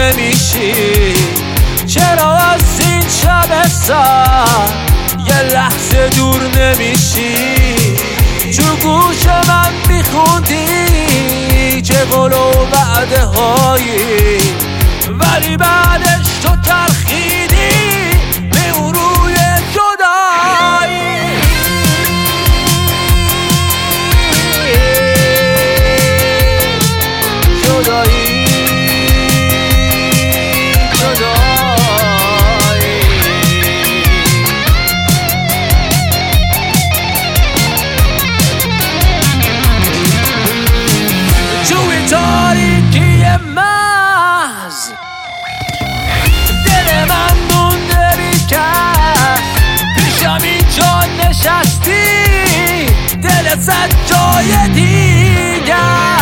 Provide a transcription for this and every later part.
نمیشی؟ چرا از این شبستان یه لحظه دور نمیشی؟ تو گوش من میخوندی چه قول و وعده هایی، ولی بعدش تو ترخیدی به اون روی جدایی. جدایی تاریکی محض دل من مونده بیکر، پیشم اینجا نشستی دلت زد جای دیگر.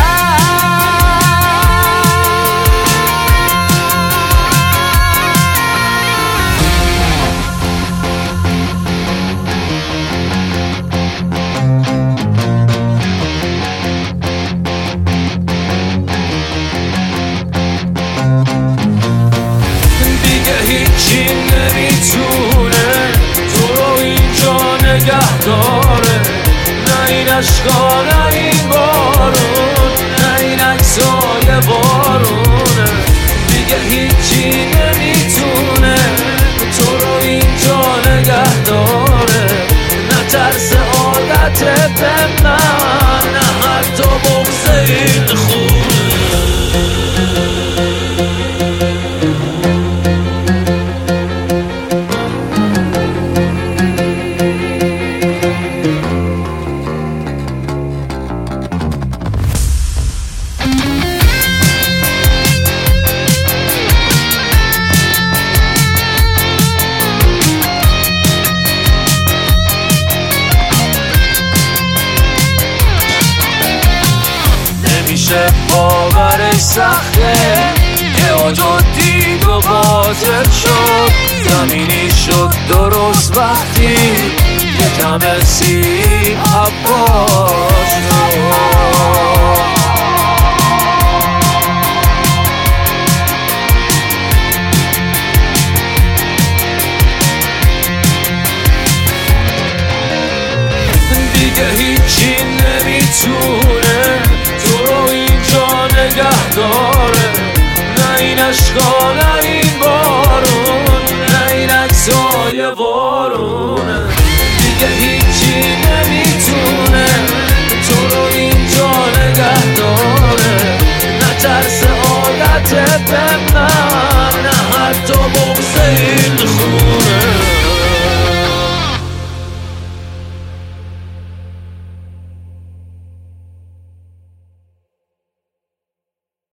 هیچی نمیتونه تو رو اینجا نگه داره، نه این عشقا نه این بارون، نه این عکسای بارونه. دیگه هیچی نمیتونه تو رو اینجا نگه داره، نه ترس عادت به من، نه حتی بغض این خونه. نمیشه باورش سخته که آجا دید و باطل شد، زمینی شد درست وقتی که کم سیب عباس شد. دیگه هیچی نمیتونه تو رو اینجا نگه داره، نه این عشقا نه این بارون، نه این عکسای وارونه. دیگه هیچی نمیتونه تو رو اینجا نگه داره، نه ترس عادت به